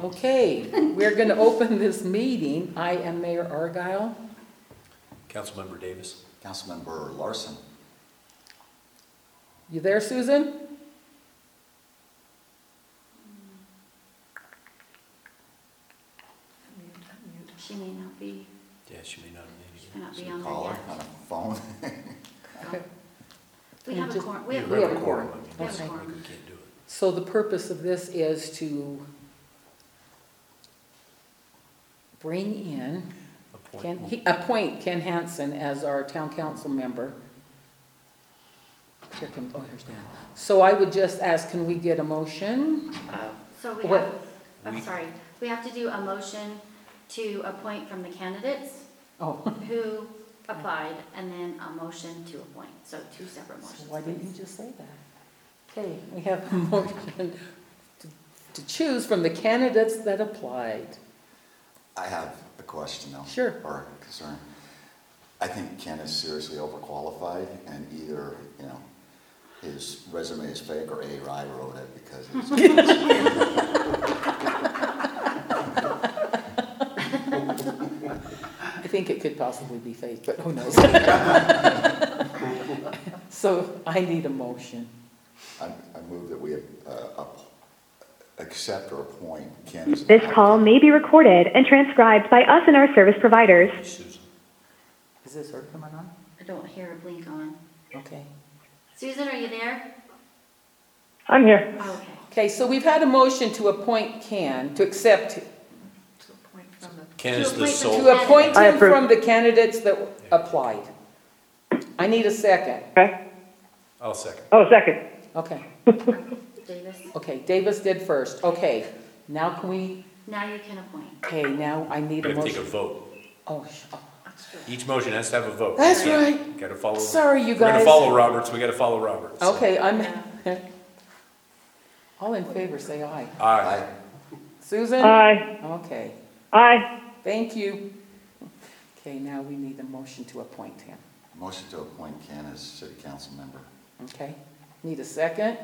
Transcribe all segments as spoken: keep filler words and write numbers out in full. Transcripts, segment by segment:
Okay, we're going to open this meeting. I am Mayor Argyle. Councilmember Davis. Councilmember Larson. You there, Susan? She may not be, Yeah, she may not she have may not be Should on we there call her yet. on a phone? We And have a just- quorum, we have You a have a quorum. quorum. We have a Okay. quorum. We can't do it. So the purpose of this is to bring in, Ken, Appoint. he- appoint Ken Hansen as our town council member. Here comes, oh, here's Dan. So I would just ask, can we get a motion? So we What- have, I'm We- sorry, we have to do a motion to appoint from the candidates Oh, who applied, and then a motion to appoint, so two separate so motions. why didn't you please. just say that? Okay, we have a motion to, to choose from the candidates that applied. I have a question though. Sure. Or a concern. I think Ken is seriously overqualified and either, you know, his resume is fake or A, I wrote it because it's. I think it could possibly be fake, but who knows? So I need a motion. I, I move that we, uh, up- accept or appoint Ken as. This call may be recorded and transcribed by us and our service providers. Susan. Is this her coming on? I don't hear a blink on. Okay. Susan, are you there? I'm here. Oh, okay. Okay, so we've had a motion to appoint Ken, to accept, To appoint from the. Ken To is the appoint from sole. to appoint I him approve. from the candidates that applied. I need a second. Okay. I'll second. Oh, second. Okay, Davis, okay, Davis did first. Okay, now can we, now you can appoint. okay, now I need We a have to take a motion. vote. Oh, sh- oh, Each motion has to have a vote. That's Yeah, right. Gotta follow. sorry, you We're gonna guys. follow Roberts, we gotta follow Roberts. so. Okay, I'm, Yeah. all in favor, say aye. Aye. Susan? Aye. Okay, Aye. thank you. Okay, now we need a motion to appoint him. Motion to appoint Ken as city council member. Okay, need a second?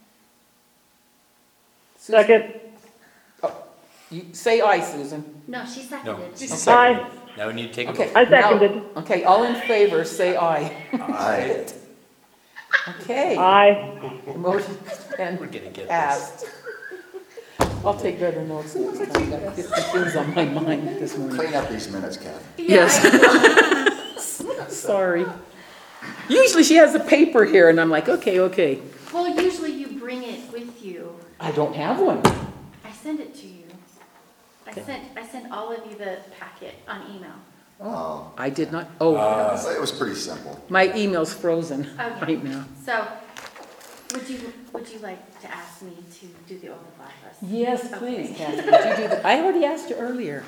Susan? Second. You, say aye, Susan. No, she No, seconded. she's Aye. seconded. Now we need to take a Okay. vote. I now- seconded. Okay, all in favor, say aye. Aye. Okay. Aye. The motion's We're been gonna get this. passed. I'll take better notes next time. I've got fifty things on my mind this morning. Clean up these minutes, Kathy. Yeah, Yes. Sorry. Usually she has a paper here and I'm like, okay, okay. Well, usually you bring it with you. I don't have one. I send it to you. I Okay. sent, I sent all of you the packet on email. Oh, I did not, oh, Uh, so it was pretty simple. my email's frozen Okay. right now. So, would you, would you like to ask me to do the oath of office? Yes, Okay. please, Kathy, would you do that? I already asked you earlier.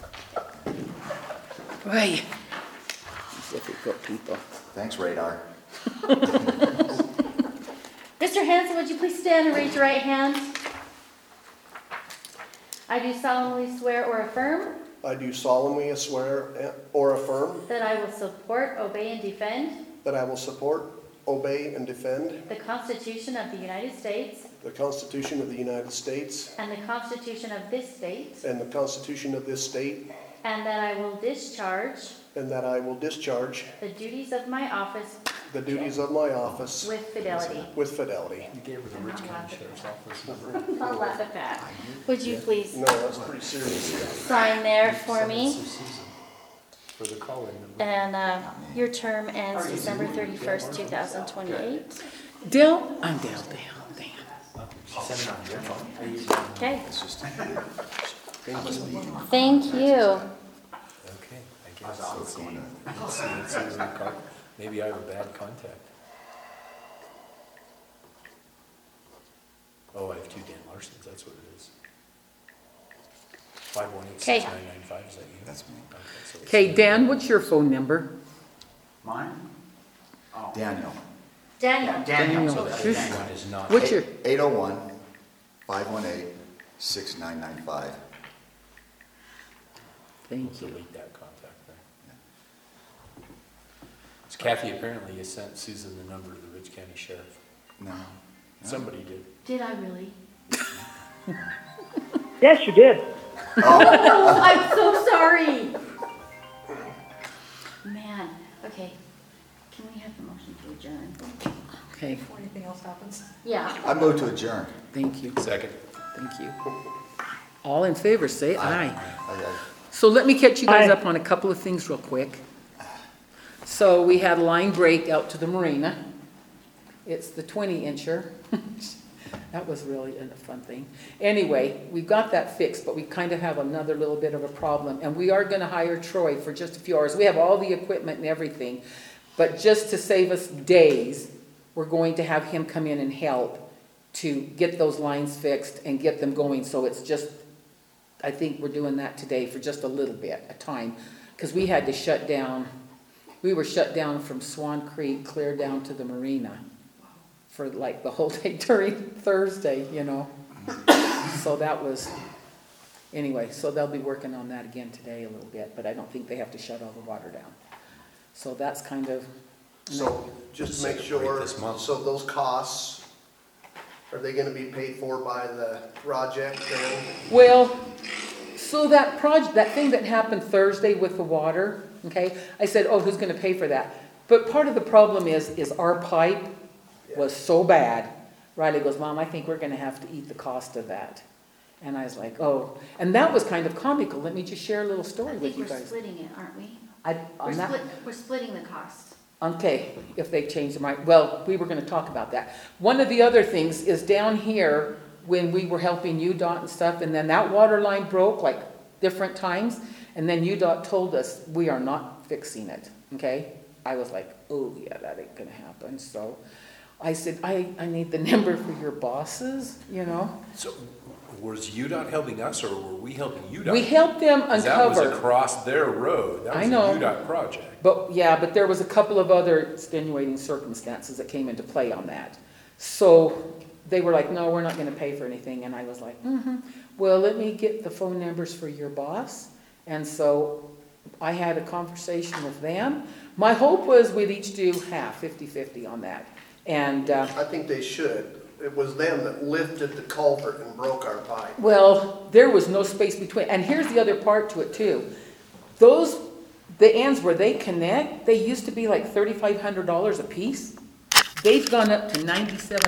Right. Difficult people. Thanks, Radar. Mister Hanson, would you please stand and raise your right hand? I do solemnly swear or affirm I do solemnly swear or affirm that I will support, obey, and defend that I will support, obey, and defend the Constitution of the United States the Constitution of the United States and the Constitution of this state, and the Constitution of this state, and that I will discharge and that I will discharge the duties of my office the duties of my office with fidelity. with fidelity. You gave her the Rich County Sheriff's Office number. I'll laugh at that. Would you please No, that's pretty serious. sign there for me? For the call-in number. And uh, your term ends December thirty-first, two thousand twenty-eight. Dale, I'm Dale, Dale, Dan. Send it on your phone. Okay, It's just. thank you. Okay, I guess. So Let's it's see. going to- Let's see, let's see what we got. Maybe I have a bad contact. Oh, I have two Dan Larsons, that's what it is. Five one eight six nine nine five, is that you? That's me. Okay, so it's- Okay, Dan, what's your phone number? Mine? Oh. Daniel. Daniel, Daniel. Daniel. So that's Who's- Daniel. One is not. What's your, eight oh one, five one eight, six nine nine five. thank you. Delete that contact there. So Kathy, apparently you sent Susan the number of the Rich County Sheriff. No. no. Somebody did. did I really? Yes, you did. Oh, I'm so sorry. Man, okay. Can we have the motion to adjourn? Okay, Before anything else happens. Yeah. I move to adjourn. thank you, Second. thank you. All in favor, say aye. I- I- So let me catch you guys Aye. up on a couple of things real quick. So we had line break out to the marina. It's the twenty incher. That was really a fun thing. Anyway, we got that fixed, but we kind of have another little bit of a problem. And we are gonna hire Troy for just a few hours. We have all the equipment and everything. But just to save us days, we're going to have him come in and help to get those lines fixed and get them going. So it's just, I think we're doing that today for just a little bit, a time. Because we had to shut down, we were shut down from Swan Creek clear down to the marina for like the whole day during Thursday, you know. So that was, anyway, so they'll be working on that again today a little bit, but I don't think they have to shut all the water down. So that's kind of, So just to make Second break sure, this month. so those costs, are they gonna be paid for by the project then? well, so that project, that thing that happened Thursday with the water, okay, I said, oh, who's gonna pay for that? But part of the problem is, is our pipe was so bad. Riley goes, Mom, I think we're gonna have to eat the cost of that. And I was like, oh, and that was kind of comical. Let me just share a little story I with think you we're guys. splitting it, aren't we? I, We're on that, split, we're splitting the cost. okay, if they've changed their mind, well, we were gonna talk about that. One of the other things is down here, when we were helping U DOT and stuff, and then that water line broke like different times, and then U DOT told us, we are not fixing it, okay? I was like, oh, yeah, that ain't gonna happen, so I said, I, I need the number for your bosses, you know? So was U DOT helping us or were we helping U DOT? We helped them 'Cause that was uncover, across their road. That I was know. a U DOT project. but, yeah, but there was a couple of other extenuating circumstances that came into play on that. So they were like, no, we're not gonna pay for anything, and I was like, mm-hmm, well, let me get the phone numbers for your boss. And so I had a conversation with them. My hope was we'd each do half, fifty-fifty on that. And, uh, I think they should. It was them that lifted the culvert and broke our pipe. well, there was no space between, and here's the other part to it too. Those, the ends where they connect, they used to be like thirty-five hundred dollars a piece. They've gone up to ninety-seven